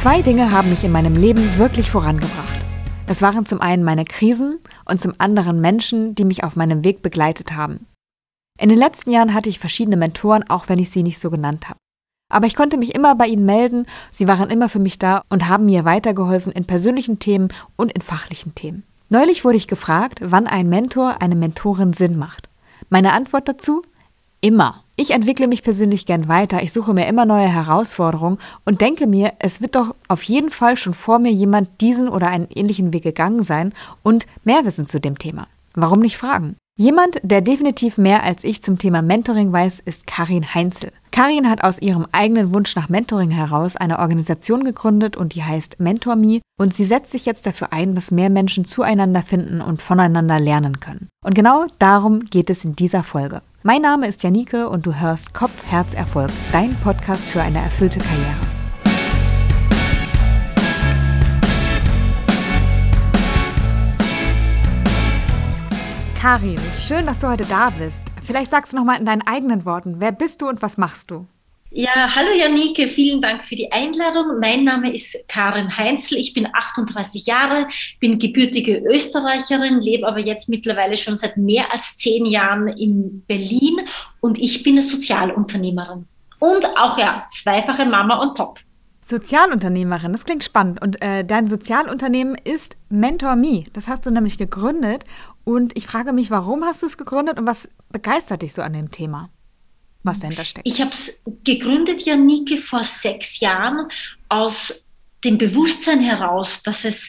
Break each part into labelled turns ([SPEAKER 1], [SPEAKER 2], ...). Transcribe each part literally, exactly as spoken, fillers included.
[SPEAKER 1] Zwei Dinge haben mich in meinem Leben wirklich vorangebracht. Das waren zum einen meine Krisen und zum anderen Menschen, die mich auf meinem Weg begleitet haben. In den letzten Jahren hatte ich verschiedene Mentoren, auch wenn ich sie nicht so genannt habe. Aber ich konnte mich immer bei ihnen melden, sie waren immer für mich da und haben mir weitergeholfen in persönlichen Themen und in fachlichen Themen. Neulich wurde ich gefragt, wann ein Mentor, eine Mentorin Sinn macht. Meine Antwort dazu? Immer. Ich entwickle mich persönlich gern weiter, ich suche mir immer neue Herausforderungen und denke mir, es wird doch auf jeden Fall schon vor mir jemand diesen oder einen ähnlichen Weg gegangen sein und mehr wissen zu dem Thema. Warum nicht fragen? Jemand, der definitiv mehr als ich zum Thema Mentoring weiß, ist Karin Heinzel. Karin hat aus ihrem eigenen Wunsch nach Mentoring heraus eine Organisation gegründet und die heißt MentorMe und sie setzt sich jetzt dafür ein, dass mehr Menschen zueinander finden und voneinander lernen können. Und genau darum geht es in dieser Folge. Mein Name ist Janike und du hörst Kopf, Herz, Erfolg, dein Podcast für eine erfüllte Karriere. Karin, schön, dass du heute da bist. Vielleicht sagst du noch mal in deinen eigenen Worten, wer bist du und was machst du?
[SPEAKER 2] Ja, hallo Janike, vielen Dank für die Einladung. Mein Name ist Karin Heinzel, ich bin achtunddreißig Jahre, bin gebürtige Österreicherin, lebe aber jetzt mittlerweile schon seit mehr als zehn Jahren in Berlin und ich bin eine Sozialunternehmerin und auch ja, zweifache Mama on top.
[SPEAKER 1] Sozialunternehmerin, das klingt spannend. Und äh, dein Sozialunternehmen ist MentorMe. Das hast du nämlich gegründet. Und ich frage mich, warum hast du es gegründet und was begeistert dich so an dem Thema, was dahinter steckt?
[SPEAKER 2] Ich habe es gegründet, Janike, vor sechs Jahren aus dem Bewusstsein heraus, dass es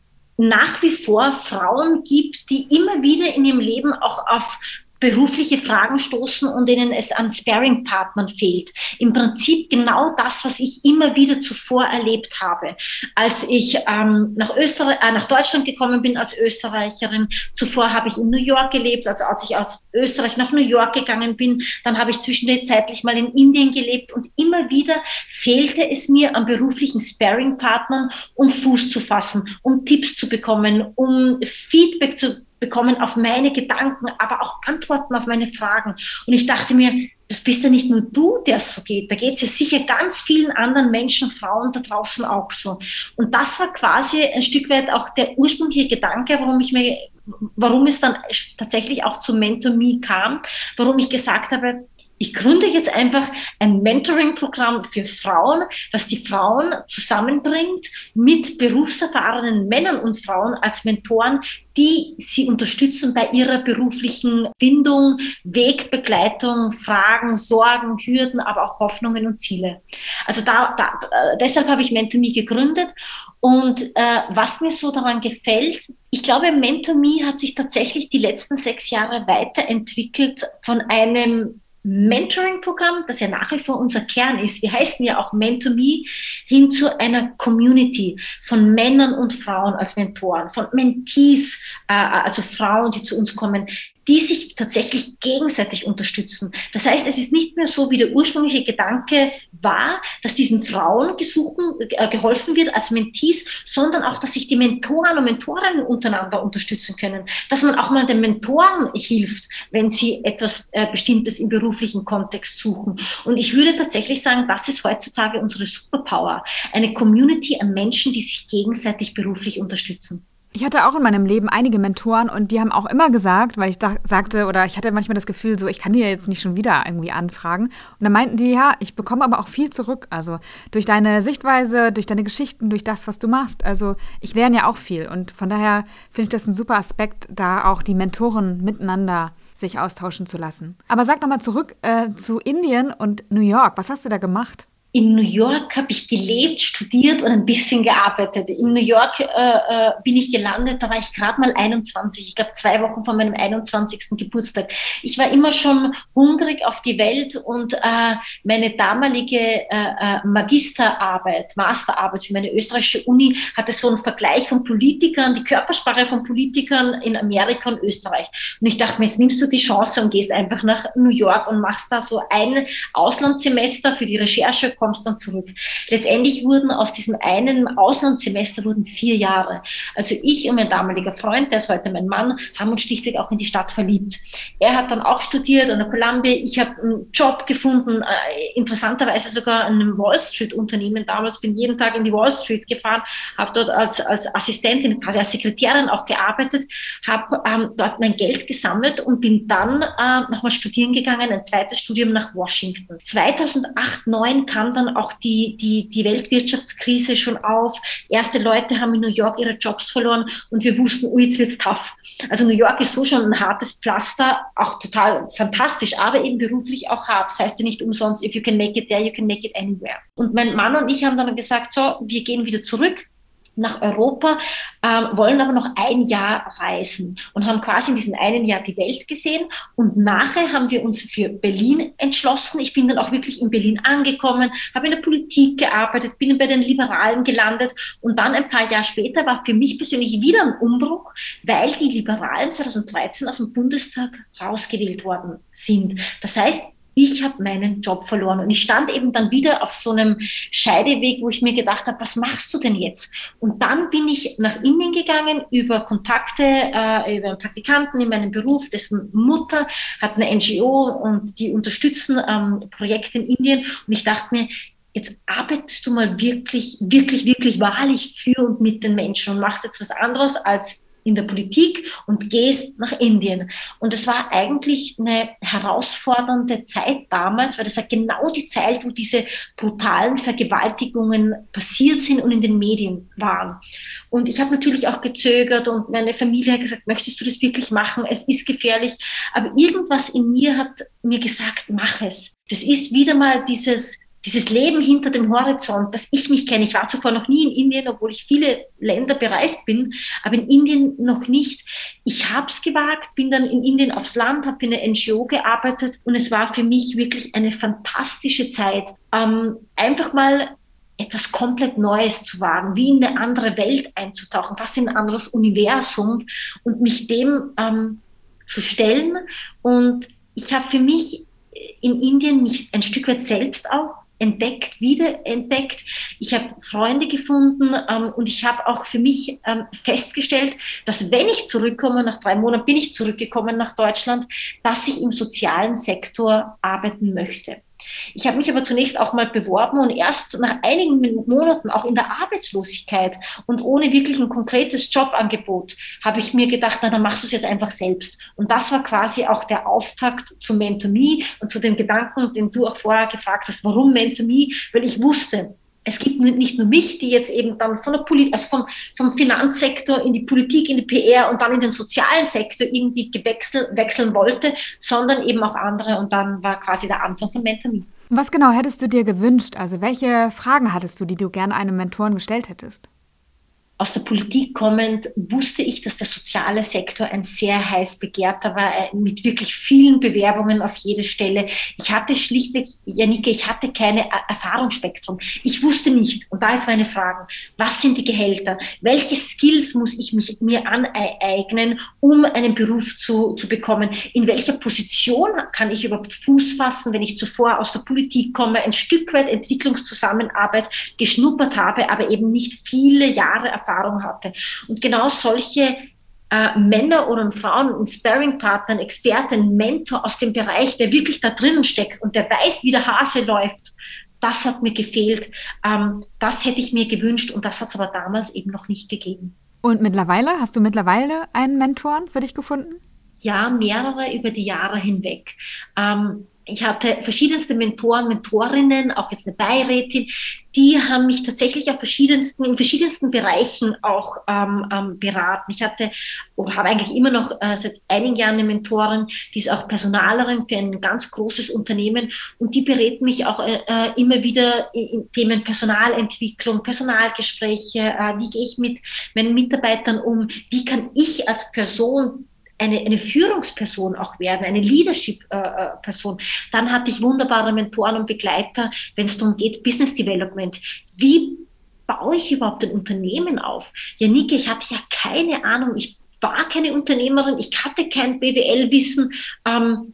[SPEAKER 2] nach wie vor Frauen gibt, die immer wieder in ihrem Leben auch auf berufliche Fragen stoßen und denen es an Sparring-Partnern fehlt. Im Prinzip genau das, was ich immer wieder zuvor erlebt habe. Als ich ähm, nach, Österreich, äh, nach Deutschland gekommen bin als Österreicherin, zuvor habe ich in New York gelebt, also als ich aus Österreich nach New York gegangen bin, dann habe ich zwischenzeitlich mal in Indien gelebt und immer wieder fehlte es mir an beruflichen Sparring-Partnern, um Fuß zu fassen, um Tipps zu bekommen, um Feedback zu bekommen auf meine Gedanken, aber auch Antworten auf meine Fragen. Und ich dachte mir, das bist ja nicht nur du, der es so geht. Da geht es ja sicher ganz vielen anderen Menschen, Frauen da draußen auch so. Und das war quasi ein Stück weit auch der ursprüngliche Gedanke, warum ich mir, warum es dann tatsächlich auch zu MentorMe kam, warum ich gesagt habe, ich gründe jetzt einfach ein Mentoring-Programm für Frauen, das die Frauen zusammenbringt mit berufserfahrenen Männern und Frauen als Mentoren, die sie unterstützen bei ihrer beruflichen Findung, Wegbegleitung, Fragen, Sorgen, Hürden, aber auch Hoffnungen und Ziele. Also da, da, deshalb habe ich MentorMe gegründet. Und äh, was mir so daran gefällt, ich glaube, MentorMe hat sich tatsächlich die letzten sechs Jahre weiterentwickelt von einem Mentoring-Programm, das ja nach wie vor unser Kern ist. Wir heißen ja auch MentorMe, hin zu einer Community von Männern und Frauen als Mentoren, von Mentees, äh, also Frauen, die zu uns kommen, die sich tatsächlich gegenseitig unterstützen. Das heißt, es ist nicht mehr so, wie der ursprüngliche Gedanke war, dass diesen Frauen gesuchen, äh, geholfen wird als Mentees, sondern auch, dass sich die Mentoren und Mentorinnen untereinander unterstützen können, dass man auch mal den Mentoren hilft, wenn sie etwas äh, Bestimmtes im beruflichen Kontext suchen. Und ich würde tatsächlich sagen, das ist heutzutage unsere Superpower, eine Community an Menschen, die sich gegenseitig beruflich unterstützen.
[SPEAKER 1] Ich hatte auch in meinem Leben einige Mentoren und die haben auch immer gesagt, weil ich da sagte, oder ich hatte manchmal das Gefühl, so ich kann die ja jetzt nicht schon wieder irgendwie anfragen. Und dann meinten die, ja, ich bekomme aber auch viel zurück. Also durch deine Sichtweise, durch deine Geschichten, durch das, was du machst. Also ich lerne ja auch viel. Und von daher finde ich das ein super Aspekt, da auch die Mentoren miteinander sich austauschen zu lassen. Aber sag nochmal zurück äh, zu Indien und New York. Was hast du da gemacht?
[SPEAKER 2] In New York habe ich gelebt, studiert und ein bisschen gearbeitet. In New York äh, äh, bin ich gelandet, da war ich gerade mal einundzwanzig, ich glaube zwei Wochen vor meinem einundzwanzigsten Geburtstag. Ich war immer schon hungrig auf die Welt und äh, meine damalige äh, äh, Magisterarbeit, Masterarbeit für meine österreichische Uni hatte so einen Vergleich von Politikern, die Körpersprache von Politikern in Amerika und Österreich. Und ich dachte mir, jetzt nimmst du die Chance und gehst einfach nach New York und machst da so ein Auslandssemester für die Recherche kommst dann zurück. Letztendlich wurden aus diesem einen Auslandssemester wurden vier Jahre. Also ich und mein damaliger Freund, der ist heute mein Mann, haben uns schlichtweg auch in die Stadt verliebt. Er hat dann auch studiert an der Columbia, ich habe einen Job gefunden, äh, interessanterweise sogar an einem Wall Street Unternehmen. Damals bin jeden Tag in die Wall Street gefahren, habe dort als, als Assistentin, quasi als Sekretärin auch gearbeitet, habe ähm, dort mein Geld gesammelt und bin dann äh, nochmal studieren gegangen, ein zweites Studium nach Washington. zweitausendacht, neun kam dann auch die, die, die Weltwirtschaftskrise schon auf. Erste Leute haben in New York ihre Jobs verloren und wir wussten, oh, jetzt wird's tough. Also New York ist so schon ein hartes Pflaster, auch total fantastisch, aber eben beruflich auch hart. Das heißt ja nicht umsonst, if you can make it there, you can make it anywhere. Und mein Mann und ich haben dann gesagt, so, wir gehen wieder zurück nach Europa, ähm, wollen aber noch ein Jahr reisen und haben quasi in diesem einen Jahr die Welt gesehen. Und nachher haben wir uns für Berlin entschlossen. Ich bin dann auch wirklich in Berlin angekommen, habe in der Politik gearbeitet, bin bei den Liberalen gelandet. Und dann ein paar Jahre später war für mich persönlich wieder ein Umbruch, weil die Liberalen zweitausenddreizehn aus dem Bundestag rausgewählt worden sind. Das heißt, ich habe meinen Job verloren und ich stand eben dann wieder auf so einem Scheideweg, wo ich mir gedacht habe, was machst du denn jetzt? Und dann bin ich nach Indien gegangen über Kontakte, äh, über einen Praktikanten in meinem Beruf, dessen Mutter hat eine N G O und die unterstützen ähm, Projekte in Indien. Und ich dachte mir, jetzt arbeitest du mal wirklich, wirklich, wirklich wahrlich für und mit den Menschen und machst jetzt was anderes als in der Politik und gehst nach Indien. Und es war eigentlich eine herausfordernde Zeit damals, weil das war genau die Zeit, wo diese brutalen Vergewaltigungen passiert sind und in den Medien waren. Und ich habe natürlich auch gezögert und meine Familie hat gesagt, möchtest du das wirklich machen? Es ist gefährlich. Aber irgendwas in mir hat mir gesagt, mach es. Das ist wieder mal dieses Dieses Leben hinter dem Horizont, das ich nicht kenne. Ich war zuvor noch nie in Indien, obwohl ich viele Länder bereist bin, aber in Indien noch nicht. Ich habe es gewagt, bin dann in Indien aufs Land, habe für eine N G O gearbeitet und es war für mich wirklich eine fantastische Zeit, ähm, einfach mal etwas komplett Neues zu wagen, wie in eine andere Welt einzutauchen, fast in ein anderes Universum und mich dem ähm, zu stellen. Und ich habe für mich in Indien mich ein Stück weit selbst auch entdeckt, wiederentdeckt. Ich habe Freunde gefunden ähm, und ich habe auch für mich ähm, festgestellt, dass wenn ich zurückkomme, nach drei Monaten bin ich zurückgekommen nach Deutschland, dass ich im sozialen Sektor arbeiten möchte. Ich habe mich aber zunächst auch mal beworben und erst nach einigen Monaten auch in der Arbeitslosigkeit und ohne wirklich ein konkretes Jobangebot habe ich mir gedacht, na, dann machst du es jetzt einfach selbst. Und das war quasi auch der Auftakt zu MentorMe und zu dem Gedanken, den du auch vorher gefragt hast, warum MentorMe? Weil ich wusste, es gibt nicht nur mich, die jetzt eben dann von der Poli- also vom, vom Finanzsektor in die Politik, in die P R und dann in den sozialen Sektor irgendwie gewechselt, wechseln wollte, sondern eben auch andere. Und dann war quasi der Anfang von MentorMe.
[SPEAKER 1] Was genau hättest du dir gewünscht? Also welche Fragen hattest du, die du gerne einem Mentoren gestellt hättest?
[SPEAKER 2] Aus der Politik kommend wusste ich, dass der soziale Sektor ein sehr heiß begehrter war, mit wirklich vielen Bewerbungen auf jede Stelle. Ich hatte schlichtweg, Janike, ich hatte keine Erfahrungsspektrum. Ich wusste nicht, und da jetzt meine Fragen, was sind die Gehälter? Welche Skills muss ich mich, mir aneignen, um einen Beruf zu, zu bekommen? In welcher Position kann ich überhaupt Fuß fassen, wenn ich zuvor aus der Politik komme, ein Stück weit Entwicklungszusammenarbeit geschnuppert habe, aber eben nicht viele Jahre Erfahrung Erfahrung hatte. Und genau solche äh, Männer oder Frauen, ein Sparringpartner, ein Experte, ein Mentor aus dem Bereich, der wirklich da drinnen steckt und der weiß, wie der Hase läuft, das hat mir gefehlt. Ähm, das hätte ich mir gewünscht und das hat es aber damals eben noch nicht gegeben.
[SPEAKER 1] Und mittlerweile, hast du mittlerweile einen Mentor für dich gefunden?
[SPEAKER 2] Ja, mehrere über die Jahre hinweg. Ähm, Ich hatte verschiedenste Mentoren, Mentorinnen, auch jetzt eine Beirätin, die haben mich tatsächlich auf verschiedensten, in verschiedensten Bereichen auch ähm, ähm, beraten. Ich hatte oder habe eigentlich immer noch äh, seit einigen Jahren eine Mentorin, die ist auch Personalerin für ein ganz großes Unternehmen und die berät mich auch äh, immer wieder in Themen Personalentwicklung, Personalgespräche, äh, wie gehe ich mit meinen Mitarbeitern um, wie kann ich als Person Eine, eine Führungsperson auch werden, eine Leadership-Person. Äh, Dann hatte ich wunderbare Mentoren und Begleiter, wenn es darum geht, Business Development. Wie baue ich überhaupt ein Unternehmen auf? Janike, ich hatte ja keine Ahnung, ich war keine Unternehmerin, ich hatte kein B W L-Wissen. Ähm,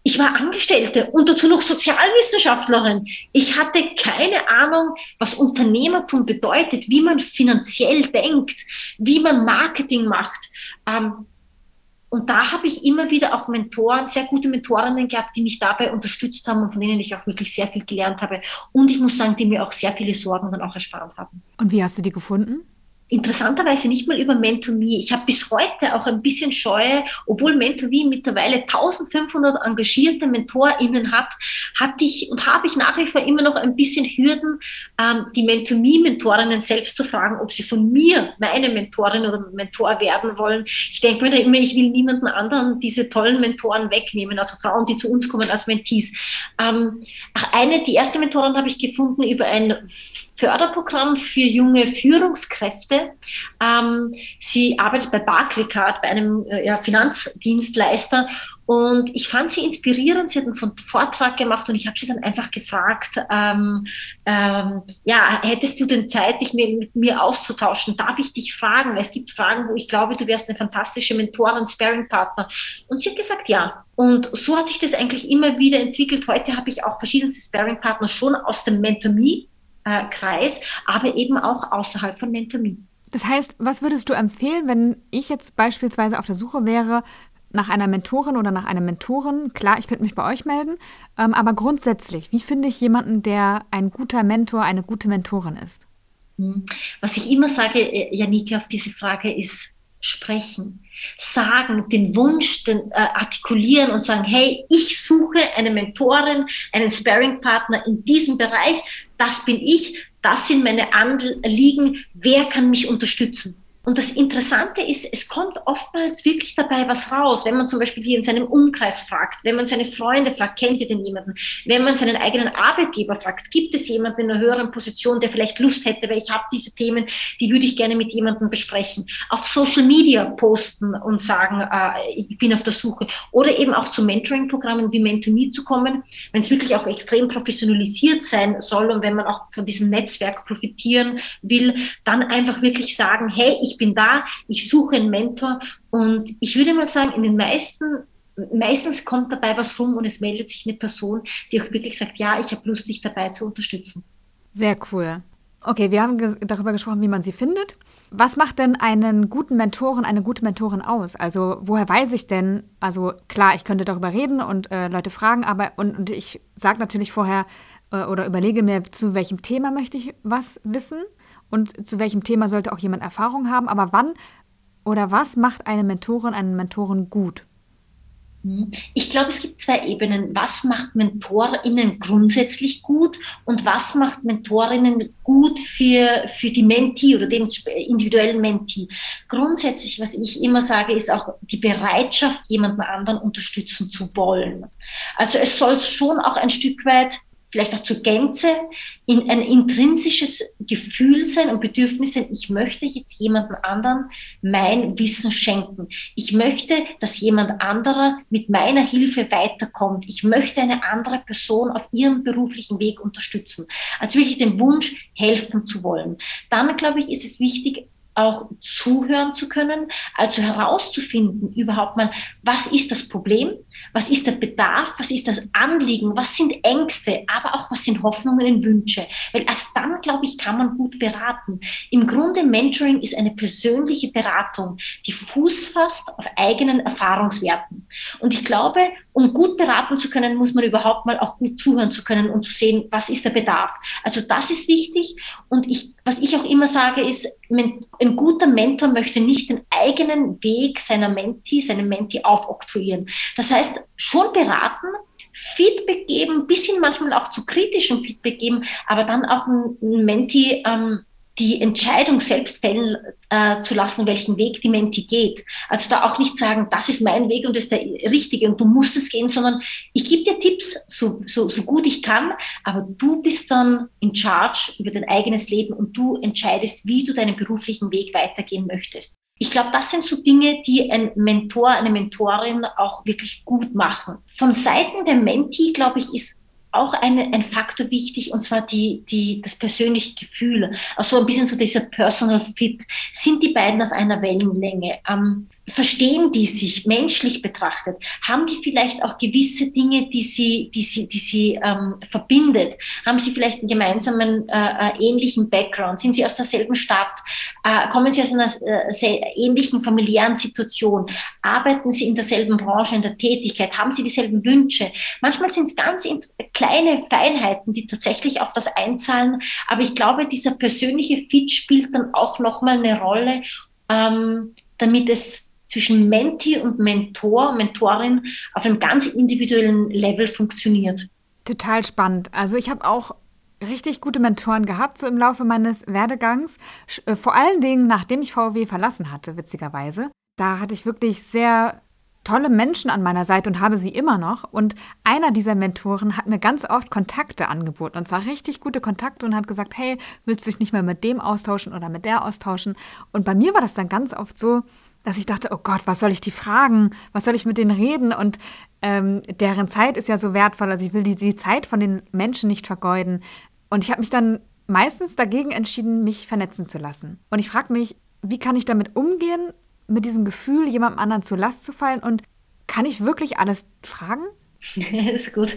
[SPEAKER 2] Ich war Angestellte und dazu noch Sozialwissenschaftlerin. Ich hatte keine Ahnung, was Unternehmertum bedeutet, wie man finanziell denkt, wie man Marketing macht. Ähm, und da habe ich immer wieder auch Mentoren, sehr gute Mentorinnen gehabt, die mich dabei unterstützt haben und von denen ich auch wirklich sehr viel gelernt habe. Und ich muss sagen, die mir auch sehr viele Sorgen dann auch erspart haben.
[SPEAKER 1] Und wie hast du die gefunden?
[SPEAKER 2] Interessanterweise nicht mal über MentorMe. Ich habe bis heute auch ein bisschen Scheue, obwohl MentorMe mittlerweile eintausendfünfhundert engagierte MentorInnen hat, hatte ich und habe ich nach wie vor immer noch ein bisschen Hürden, ähm, die MentorMe-Mentorinnen selbst zu fragen, ob sie von mir meine Mentorin oder Mentor werden wollen. Ich denke mir da immer, ich will niemanden anderen diese tollen Mentoren wegnehmen, also Frauen, die zu uns kommen als Mentees. Ähm, eine, die erste Mentorin habe ich gefunden über ein Förderprogramm für junge Führungskräfte. Ähm, sie arbeitet bei Barclaycard, bei einem äh, ja, Finanzdienstleister. Und ich fand sie inspirierend. Sie hat einen Vortrag gemacht und ich habe sie dann einfach gefragt, ähm, ähm, ja, hättest du denn Zeit, dich mit, mit mir auszutauschen? Darf ich dich fragen? Weil es gibt Fragen, wo ich glaube, du wärst eine fantastische Mentorin und Sparringpartner. Und sie hat gesagt, ja. Und so hat sich das eigentlich immer wieder entwickelt. Heute habe ich auch verschiedenste Sparringpartner schon aus dem MentorMe Kreis, aber eben auch außerhalb von MentorMe.
[SPEAKER 1] Das heißt, was würdest du empfehlen, wenn ich jetzt beispielsweise auf der Suche wäre nach einer Mentorin oder nach einem Mentoren? Klar, ich könnte mich bei euch melden, ähm, aber grundsätzlich, wie finde ich jemanden, der ein guter Mentor, eine gute Mentorin ist?
[SPEAKER 2] Was ich immer sage, Janike, auf diese Frage ist sprechen, sagen, den Wunsch den, äh, artikulieren und sagen, hey, ich suche eine Mentorin, einen Sparringpartner in diesem Bereich, das bin ich, das sind meine Anliegen, wer kann mich unterstützen? Und das Interessante ist, es kommt oftmals wirklich dabei was raus, wenn man zum Beispiel hier in seinem Umkreis fragt, wenn man seine Freunde fragt, kennt ihr denn jemanden? Wenn man seinen eigenen Arbeitgeber fragt, gibt es jemanden in einer höheren Position, der vielleicht Lust hätte, weil ich habe diese Themen, die würde ich gerne mit jemandem besprechen. Auf Social Media posten und sagen, äh, ich bin auf der Suche. Oder eben auch zu Mentoring-Programmen wie MentorMe zu kommen, wenn es wirklich auch extrem professionalisiert sein soll und wenn man auch von diesem Netzwerk profitieren will, dann einfach wirklich sagen, hey, ich Ich bin da, ich suche einen Mentor und ich würde mal sagen, in den meisten, meistens kommt dabei was rum und es meldet sich eine Person, die auch wirklich sagt, ja, ich habe Lust, dich dabei zu unterstützen.
[SPEAKER 1] Sehr cool. Okay, wir haben ge- darüber gesprochen, wie man sie findet. Was macht denn einen guten Mentoren, eine gute Mentorin aus? Also woher weiß ich denn, also klar, ich könnte darüber reden und äh, Leute fragen, aber und, und ich sage natürlich vorher äh, oder überlege mir, zu welchem Thema möchte ich was wissen. Und zu welchem Thema sollte auch jemand Erfahrung haben, aber wann oder was macht eine Mentorin, einen Mentoren gut?
[SPEAKER 2] Ich glaube, es gibt zwei Ebenen. Was macht MentorInnen grundsätzlich gut und was macht MentorInnen gut für, für die Mentee oder den individuellen Mentee? Grundsätzlich, was ich immer sage, ist auch die Bereitschaft, jemanden anderen unterstützen zu wollen. Also es soll schon auch ein Stück weit vielleicht auch zur Gänze, in ein intrinsisches Gefühl sein und Bedürfnis sein, ich möchte jetzt jemanden anderen mein Wissen schenken. Ich möchte, dass jemand anderer mit meiner Hilfe weiterkommt. Ich möchte eine andere Person auf ihrem beruflichen Weg unterstützen. Also wirklich den Wunsch, helfen zu wollen. Dann, glaube ich, ist es wichtig, auch zuhören zu können, also herauszufinden überhaupt mal, was ist das Problem, was ist der Bedarf, was ist das Anliegen, was sind Ängste, aber auch was sind Hoffnungen und Wünsche. Weil erst dann, glaube ich, kann man gut beraten. Im Grunde Mentoring ist eine persönliche Beratung, die Fuß fasst auf eigenen Erfahrungswerten. Und ich glaube, um gut beraten zu können, muss man überhaupt mal auch gut zuhören zu können und zu sehen, was ist der Bedarf. Also das ist wichtig. Und ich, was ich auch immer sage, ist, ein guter Mentor möchte nicht den eigenen Weg seiner Mentee, seinem Mentee aufoktroyieren. Das heißt, schon beraten, Feedback geben, ein bisschen manchmal auch zu kritischem Feedback geben, aber dann auch ein Mentee ähm, die Entscheidung selbst fällen äh, zu lassen, welchen Weg die Mentee geht. Also da auch nicht sagen, das ist mein Weg und das ist der richtige und du musst es gehen, sondern ich gebe dir Tipps, so, so, so gut ich kann, aber du bist dann in charge über dein eigenes Leben und du entscheidest, wie du deinen beruflichen Weg weitergehen möchtest. Ich glaube, das sind so Dinge, die ein Mentor, eine Mentorin auch wirklich gut machen. Von Seiten der Mentee, glaube ich, ist auch eine, ein Faktor wichtig, und zwar die, die, das persönliche Gefühl. Also ein bisschen so dieser Personal Fit. Sind die beiden auf einer Wellenlänge? Ähm, verstehen die sich menschlich betrachtet? Haben die vielleicht auch gewisse Dinge, die sie, die sie, die sie ähm, verbindet? Haben sie vielleicht einen gemeinsamen, äh, äh, ähnlichen Background? Sind sie aus derselben Stadt? Äh, kommen sie aus einer äh, sehr ähnlichen familiären Situation? Arbeiten sie in derselben Branche, in der Tätigkeit? Haben sie dieselben Wünsche? Manchmal sind es ganz kleine Feinheiten, die tatsächlich auf das einzahlen. Aber ich glaube, dieser persönliche Fit spielt dann auch nochmal eine Rolle, ähm, damit es zwischen Mentee und Mentor, Mentorin auf einem ganz individuellen Level funktioniert.
[SPEAKER 1] Total spannend. Also ich habe auch richtig gute Mentoren gehabt, so im Laufe meines Werdegangs. Vor allen Dingen, nachdem ich V W verlassen hatte, witzigerweise. Da hatte ich wirklich sehr tolle Menschen an meiner Seite und habe sie immer noch. Und einer dieser Mentoren hat mir ganz oft Kontakte angeboten. Und zwar richtig gute Kontakte und hat gesagt, hey, willst du dich nicht mehr mit dem austauschen oder mit der austauschen? Und bei mir war das dann ganz oft so, dass ich dachte, oh Gott, was soll ich die fragen? Was soll ich mit denen reden? Und ähm, deren Zeit ist ja so wertvoll. Also ich will die, die Zeit von den Menschen nicht vergeuden. Und ich habe mich dann meistens dagegen entschieden, mich vernetzen zu lassen. Und ich frage mich, wie kann ich damit umgehen, mit diesem Gefühl, jemandem anderen zur Last zu fallen? Und kann ich wirklich alles fragen?
[SPEAKER 2] Das ist gut.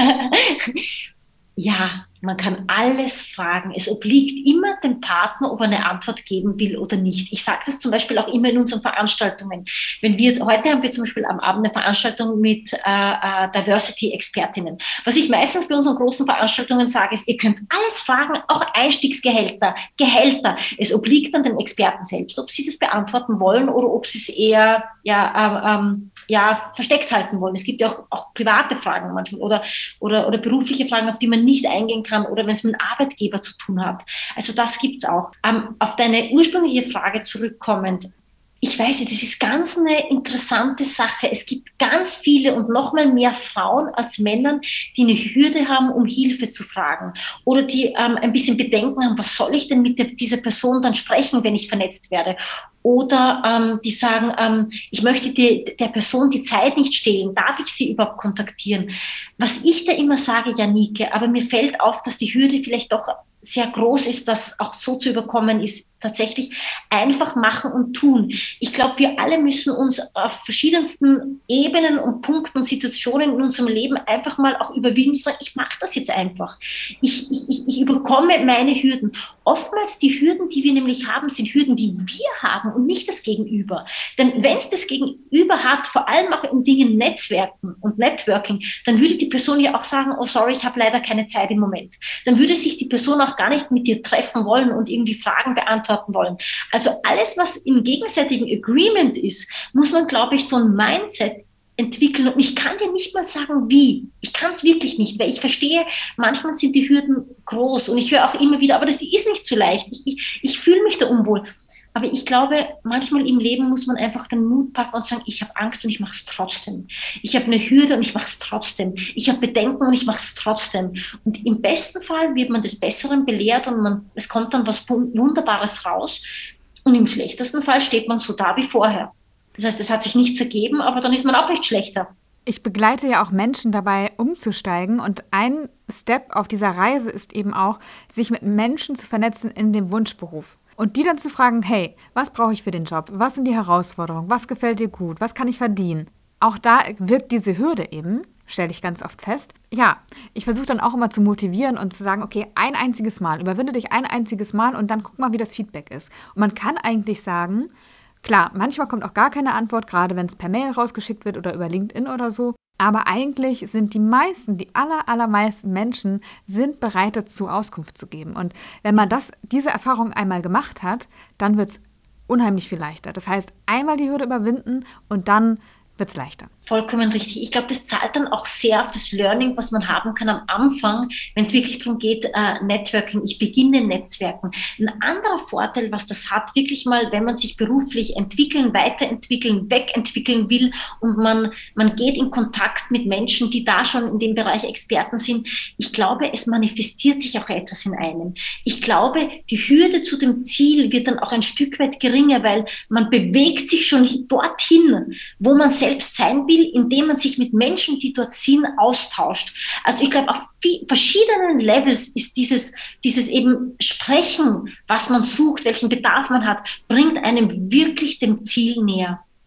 [SPEAKER 2] Ja, man kann alles fragen. Es obliegt immer dem Partner, ob er eine Antwort geben will oder nicht. Ich sage das zum Beispiel auch immer in unseren Veranstaltungen. Wenn wir, heute haben wir zum Beispiel am Abend eine Veranstaltung mit äh, äh, Diversity-Expertinnen. Was ich meistens bei unseren großen Veranstaltungen sage, ist, ihr könnt alles fragen, auch Einstiegsgehälter, Gehälter. Es obliegt an den Experten selbst, ob sie das beantworten wollen oder ob sie es eher ja, ähm, ja, versteckt halten wollen. Es gibt ja auch, auch private Fragen manchmal oder, oder, oder berufliche Fragen, auf die man nicht eingehen kann oder wenn es mit einem Arbeitgeber zu tun hat. Also das gibt's auch. Ähm, auf deine ursprüngliche Frage zurückkommend, ich weiß nicht, das ist ganz eine interessante Sache. Es gibt ganz viele und noch mal mehr Frauen als Männern, die eine Hürde haben, um Hilfe zu fragen oder die ähm, ein bisschen Bedenken haben, was soll ich denn mit der, dieser Person dann sprechen, wenn ich vernetzt werde? Oder ähm, die sagen, ähm, ich möchte die, der Person die Zeit nicht stehlen, darf ich sie überhaupt kontaktieren? Was ich da immer sage, Janike, aber mir fällt auf, dass die Hürde vielleicht doch sehr groß ist, das auch so zu überkommen, ist tatsächlich einfach machen und tun. Ich glaube, wir alle müssen uns auf verschiedensten Ebenen und Punkten und Situationen in unserem Leben einfach mal auch überwinden und sagen, ich mache das jetzt einfach. Ich, ich, ich überkomme meine Hürden. Oftmals die Hürden, die wir nämlich haben, sind Hürden, die wir haben und nicht das Gegenüber. Denn wenn es das Gegenüber hat, vor allem auch in Dingen Netzwerken und Networking, dann würde die Person ja auch sagen, oh sorry, ich habe leider keine Zeit im Moment. Dann würde sich die Person auch gar nicht mit dir treffen wollen und irgendwie Fragen beantworten wollen. Also alles, was im gegenseitigen Agreement ist, muss man, glaube ich, so ein Mindset entwickeln. Und ich kann dir nicht mal sagen, wie. Ich kann es wirklich nicht, weil ich verstehe, manchmal sind die Hürden groß und ich höre auch immer wieder, aber das ist nicht so leicht. Ich, ich, ich fühle mich da unwohl. Aber ich glaube, manchmal im Leben muss man einfach den Mut packen und sagen, ich habe Angst und ich mache es trotzdem. Ich habe eine Hürde und ich mache es trotzdem. Ich habe Bedenken und ich mache es trotzdem. Und im besten Fall wird man des Besseren belehrt und man, es kommt dann was Wunderbares raus. Und im schlechtesten Fall steht man so da wie vorher. Das heißt, es hat sich nichts ergeben, aber dann ist man auch nicht schlechter.
[SPEAKER 1] Ich begleite ja auch Menschen dabei, umzusteigen. Und ein Step auf dieser Reise ist eben auch, sich mit Menschen zu vernetzen in dem Wunschberuf. Und die dann zu fragen, hey, was brauche ich für den Job? Was sind die Herausforderungen? Was gefällt dir gut? Was kann ich verdienen? Auch da wirkt diese Hürde eben, stelle ich ganz oft fest. Ja, ich versuche dann auch immer zu motivieren und zu sagen, okay, ein einziges Mal, überwinde dich ein einziges Mal und dann guck mal, wie das Feedback ist. Und man kann eigentlich sagen, klar, manchmal kommt auch gar keine Antwort, gerade wenn es per Mail rausgeschickt wird oder über LinkedIn oder so. Aber eigentlich sind die meisten, die aller, allermeisten Menschen sind bereit dazu, Auskunft zu geben. Und wenn man das, diese Erfahrung einmal gemacht hat, dann wird es unheimlich viel leichter. Das heißt, einmal die Hürde überwinden und dann wird es leichter.
[SPEAKER 2] Vollkommen richtig. Ich glaube, das zahlt dann auch sehr auf das Learning, was man haben kann am Anfang, wenn es wirklich darum geht, äh, Networking, ich beginne Netzwerken. Ein anderer Vorteil, was das hat, wirklich mal, wenn man sich beruflich entwickeln, weiterentwickeln, wegentwickeln will und man, man geht in Kontakt mit Menschen, die da schon in dem Bereich Experten sind. Ich glaube, es manifestiert sich auch etwas in einem. Ich glaube, die Hürde zu dem Ziel wird dann auch ein Stück weit geringer, weil man bewegt sich schon dorthin, wo man selbst sein will, indem man sich mit Menschen, die dort sind, austauscht. Also ich glaube, auf viel, verschiedenen Levels ist dieses, dieses eben Sprechen, was man sucht, welchen Bedarf man hat, bringt einem wirklich dem Ziel näher.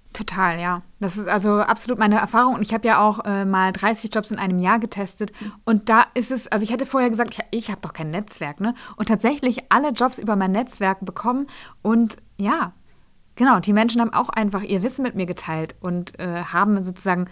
[SPEAKER 1] Total, ja. Das ist also absolut meine Erfahrung. Und ich habe ja auch äh, mal dreißig Jobs in einem Jahr getestet. Und da ist es, also ich hätte vorher gesagt, ich, ich habe doch kein Netzwerk, ne? Und tatsächlich alle Jobs über mein Netzwerk bekommen. Und ja, genau, die Menschen haben auch einfach ihr Wissen mit mir geteilt und äh, haben sozusagen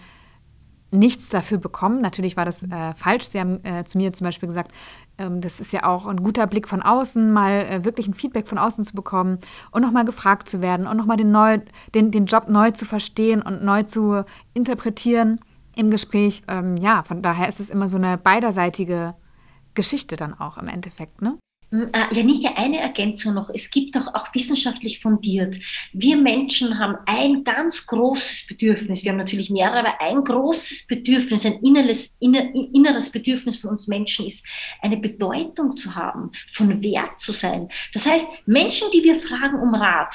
[SPEAKER 1] nichts dafür bekommen. Natürlich war das äh, falsch. Sie haben äh, zu mir zum Beispiel gesagt, ähm, das ist ja auch ein guter Blick von außen, mal äh, wirklich ein Feedback von außen zu bekommen und nochmal gefragt zu werden und nochmal den, neu, den, den Job neu zu verstehen und neu zu interpretieren im Gespräch. Ähm, ja, von daher ist es immer so eine beiderseitige Geschichte dann auch im Endeffekt, ne?
[SPEAKER 2] Äh, Janike, eine Ergänzung noch. Es gibt doch auch wissenschaftlich fundiert. Wir Menschen haben ein ganz großes Bedürfnis. Wir haben natürlich mehrere, aber ein großes Bedürfnis, ein inneres, inner, inneres Bedürfnis von uns Menschen ist, eine Bedeutung zu haben, von Wert zu sein. Das heißt, Menschen, die wir fragen um Rat,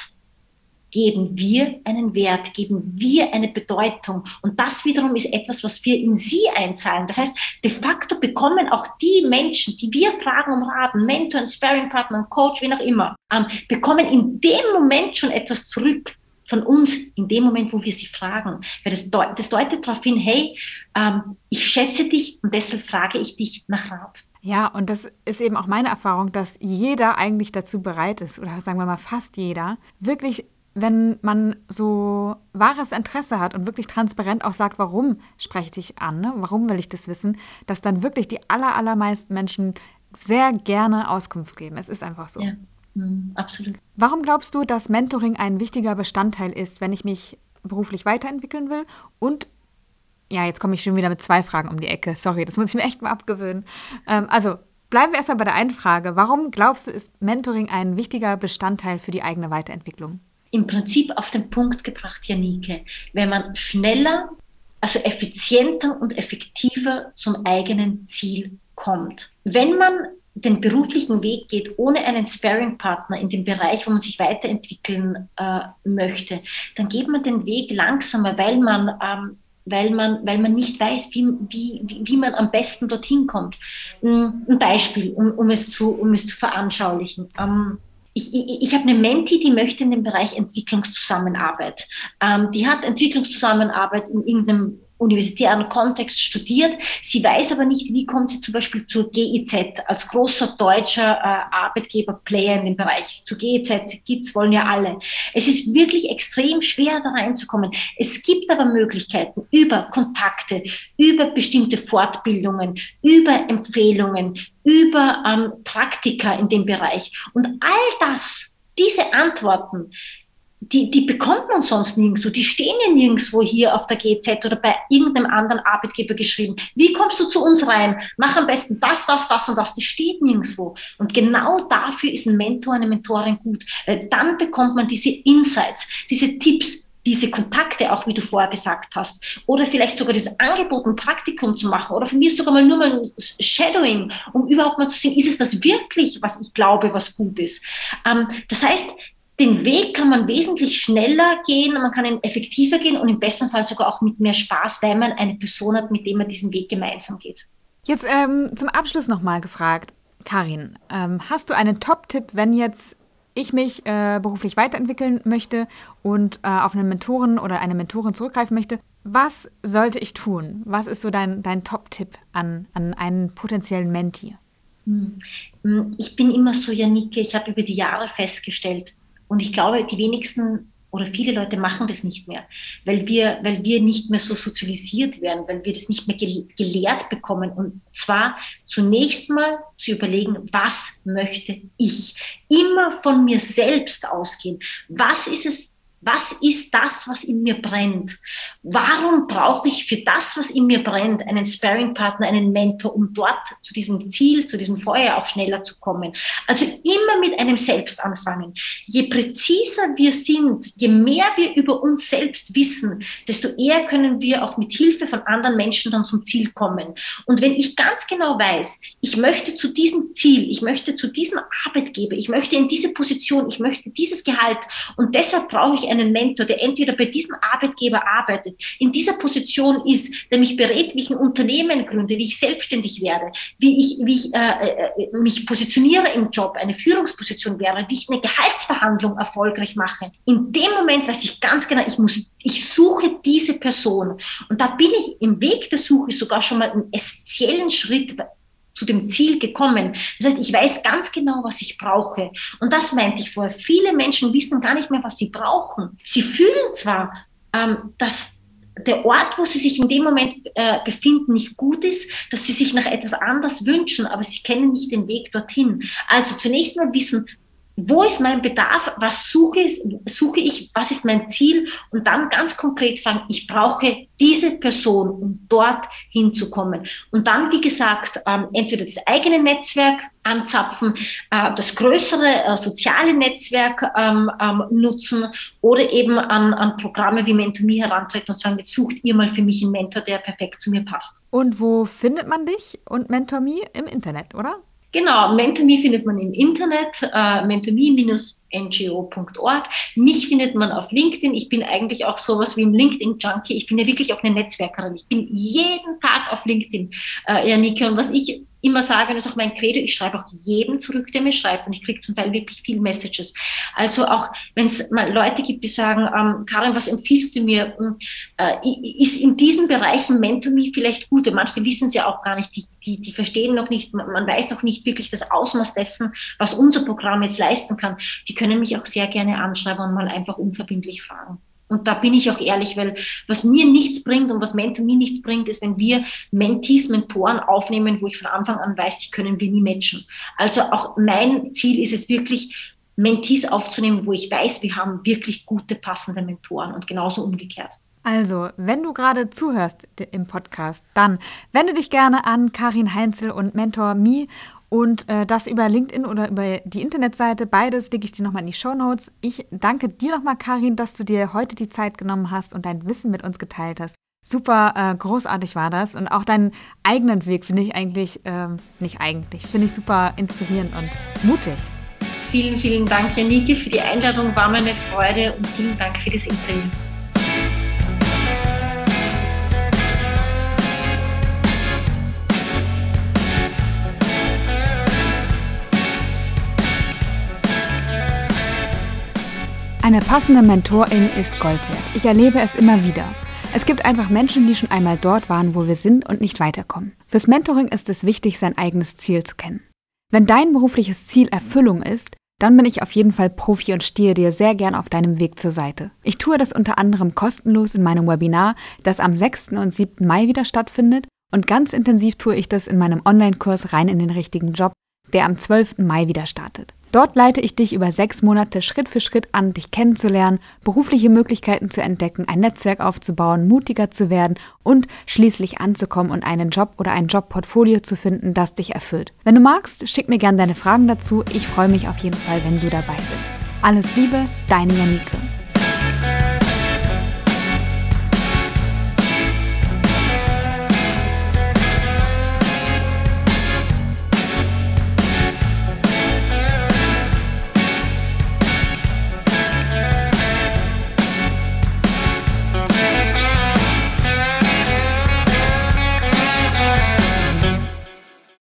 [SPEAKER 2] geben wir einen Wert, geben wir eine Bedeutung. Und das wiederum ist etwas, was wir in sie einzahlen. Das heißt, de facto bekommen auch die Menschen, die wir fragen um Rat, einen Mentor, einen Sparringpartner, einen Coach, wie auch immer, ähm, bekommen in dem Moment schon etwas zurück von uns, in dem Moment, wo wir sie fragen. Weil das, deut- das deutet darauf hin, hey, ähm, ich schätze dich und deshalb frage ich dich nach Rat.
[SPEAKER 1] Ja, und das ist eben auch meine Erfahrung, dass jeder eigentlich dazu bereit ist, oder sagen wir mal fast jeder, wirklich, wenn man so wahres Interesse hat und wirklich transparent auch sagt, warum spreche ich dich an, ne? Warum will ich das wissen, dass dann wirklich die aller, allermeisten Menschen sehr gerne Auskunft geben. Es ist einfach so.
[SPEAKER 2] Ja, mm, absolut.
[SPEAKER 1] Warum glaubst du, dass Mentoring ein wichtiger Bestandteil ist, wenn ich mich beruflich weiterentwickeln will? Und ja, jetzt komme ich schon wieder mit zwei Fragen um die Ecke. Sorry, das muss ich mir echt mal abgewöhnen. Ähm, also bleiben wir erstmal bei der einen Frage. Warum glaubst du, ist Mentoring ein wichtiger Bestandteil für die eigene Weiterentwicklung?
[SPEAKER 2] Im Prinzip auf den Punkt gebracht, Janike, wenn man schneller, also effizienter und effektiver zum eigenen Ziel kommt. Wenn man den beruflichen Weg geht ohne einen Sparring-Partner in dem Bereich, wo man sich weiterentwickeln äh, möchte, dann geht man den Weg langsamer, weil man, ähm, weil man, weil man nicht weiß, wie, wie, wie man am besten dorthin kommt. Ein Beispiel, um, um, es, zu, um es zu veranschaulichen. Ähm, Ich, ich, ich habe eine Menti, die möchte in dem Bereich Entwicklungszusammenarbeit. Ähm, die hat Entwicklungszusammenarbeit in irgendeinem universitären Kontext studiert. Sie weiß aber nicht, wie kommt sie zum Beispiel zur G I Z als großer deutscher äh, Arbeitgeber-Player in dem Bereich. Zur G I Z, G I Z wollen ja alle. Es ist wirklich extrem schwer, da reinzukommen. Es gibt aber Möglichkeiten über Kontakte, über bestimmte Fortbildungen, über Empfehlungen, über ähm, Praktika in dem Bereich. Und all das, diese Antworten, die, die bekommt man sonst nirgendwo. Die stehen ja nirgendwo hier auf der G Z oder bei irgendeinem anderen Arbeitgeber geschrieben. Wie kommst du zu uns rein? Mach am besten das, das, das und das. Das steht nirgendwo. Und genau dafür ist ein Mentor, eine Mentorin gut. Weil dann bekommt man diese Insights, diese Tipps, diese Kontakte, auch wie du vorher gesagt hast, oder vielleicht sogar dieses Angebot, ein Praktikum zu machen, oder von mir sogar mal nur mal ein Shadowing, um überhaupt mal zu sehen, ist es das wirklich, was ich glaube, was gut ist. Ähm, das heißt, den Weg kann man wesentlich schneller gehen, man kann ihn effektiver gehen und im besten Fall sogar auch mit mehr Spaß, weil man eine Person hat, mit der man diesen Weg gemeinsam geht.
[SPEAKER 1] Jetzt ähm, zum Abschluss nochmal gefragt, Karin, ähm, hast du einen Top-Tipp, wenn jetzt ich mich äh, beruflich weiterentwickeln möchte und äh, auf einen Mentoren oder eine Mentorin zurückgreifen möchte? Was sollte ich tun? Was ist so dein, dein Top-Tipp an, an einen potenziellen Mentee?
[SPEAKER 2] Ich bin immer so, Janike, ich habe über die Jahre festgestellt, und ich glaube, die wenigsten oder viele Leute machen das nicht mehr, weil wir, weil wir nicht mehr so sozialisiert werden, weil wir das nicht mehr gel- gelehrt bekommen. Und zwar zunächst mal zu überlegen, was möchte ich? Immer von mir selbst ausgehen. Was ist es? Was ist das, was in mir brennt? Warum brauche ich für das, was in mir brennt, einen Sparringpartner, einen Mentor, um dort zu diesem Ziel, zu diesem Feuer auch schneller zu kommen? Also immer mit einem Selbst anfangen. Je präziser wir sind, je mehr wir über uns selbst wissen, desto eher können wir auch mit Hilfe von anderen Menschen dann zum Ziel kommen. Und wenn ich ganz genau weiß, ich möchte zu diesem Ziel, ich möchte zu diesem Arbeitgeber, ich möchte in diese Position, ich möchte dieses Gehalt und deshalb brauche ich einen Mentor, der entweder bei diesem Arbeitgeber arbeitet, in dieser Position ist, der mich berät, wie ich ein Unternehmen gründe, wie ich selbstständig werde, wie ich, wie ich äh, äh, mich positioniere im Job, eine Führungsposition wäre, wie ich eine Gehaltsverhandlung erfolgreich mache. In dem Moment weiß ich ganz genau, ich muss, ich suche diese Person. Und da bin ich im Weg der Suche sogar schon mal einen essentiellen Schritt zu dem Ziel gekommen. Das heißt, ich weiß ganz genau, was ich brauche. Und das meinte ich vorher. Viele Menschen wissen gar nicht mehr, was sie brauchen. Sie fühlen zwar, ähm, dass der Ort, wo sie sich in dem Moment äh, befinden, nicht gut ist, dass sie sich nach etwas anderes wünschen, aber sie kennen nicht den Weg dorthin. Also zunächst mal wissen, wo ist mein Bedarf, was suche ich, suche ich, was ist mein Ziel und dann ganz konkret fragen, ich brauche diese Person, um dort hinzukommen. Und dann, wie gesagt, ähm, entweder das eigene Netzwerk anzapfen, äh, das größere äh, soziale Netzwerk ähm, ähm, nutzen oder eben an, an Programme wie Mentor Me herantreten und sagen, jetzt sucht ihr mal für mich einen Mentor, der perfekt zu mir passt.
[SPEAKER 1] Und wo findet man dich und Mentor Me? Im Internet, oder?
[SPEAKER 2] Genau, Mentor Me findet man im Internet, äh, mentor me Bindestrich n g o Punkt org. Mich findet man auf LinkedIn. Ich bin eigentlich auch sowas wie ein LinkedIn-Junkie. Ich bin ja wirklich auch eine Netzwerkerin. Ich bin jeden Tag auf LinkedIn, äh, Janike. Und was ich immer sage, und das ist auch mein Credo, ich schreibe auch jedem zurück, der mir schreibt. Und ich kriege zum Teil wirklich viel Messages. Also auch, wenn es mal Leute gibt, die sagen, ähm, Karin, was empfiehlst du mir? Äh, ist in diesen Bereichen Mentor Me vielleicht gut? Manche wissen es ja auch gar nicht. Die, die, die verstehen noch nicht, man, man weiß noch nicht wirklich das Ausmaß dessen, was unser Programm jetzt leisten kann. Die können mich auch sehr gerne anschreiben und mal einfach unverbindlich fragen. Und da bin ich auch ehrlich, weil was mir nichts bringt und was Mentor Me nichts bringt, ist, wenn wir Mentees, Mentoren aufnehmen, wo ich von Anfang an weiß, die können wir nie matchen. Also auch mein Ziel ist es wirklich, Mentees aufzunehmen, wo ich weiß, wir haben wirklich gute, passende Mentoren und genauso umgekehrt.
[SPEAKER 1] Also, wenn du gerade zuhörst im Podcast, dann wende dich gerne an Karin Heinzel und Mentor Me. Und äh, das über LinkedIn oder über die Internetseite. Beides lege ich dir nochmal in die Shownotes. Ich danke dir nochmal, Karin, dass du dir heute die Zeit genommen hast und dein Wissen mit uns geteilt hast. Super äh, großartig war das. Und auch deinen eigenen Weg finde ich eigentlich, ähm, nicht eigentlich, finde ich super inspirierend und mutig.
[SPEAKER 2] Vielen, vielen Dank, Janike, für die Einladung. War mir eine Freude und vielen Dank für das Interview.
[SPEAKER 1] Eine passende Mentorin ist Gold wert. Ich erlebe es immer wieder. Es gibt einfach Menschen, die schon einmal dort waren, wo wir sind und nicht weiterkommen. Fürs Mentoring ist es wichtig, sein eigenes Ziel zu kennen. Wenn dein berufliches Ziel Erfüllung ist, dann bin ich auf jeden Fall Profi und stehe dir sehr gern auf deinem Weg zur Seite. Ich tue das unter anderem kostenlos in meinem Webinar, das am sechsten und siebten Mai wieder stattfindet, und ganz intensiv tue ich das in meinem Online-Kurs Rein in den richtigen Job, der am zwölften Mai wieder startet. Dort leite ich dich über sechs Monate Schritt für Schritt an, dich kennenzulernen, berufliche Möglichkeiten zu entdecken, ein Netzwerk aufzubauen, mutiger zu werden und schließlich anzukommen und einen Job oder ein Jobportfolio zu finden, das dich erfüllt. Wenn du magst, schick mir gerne deine Fragen dazu. Ich freue mich auf jeden Fall, wenn du dabei bist. Alles Liebe, deine Janike.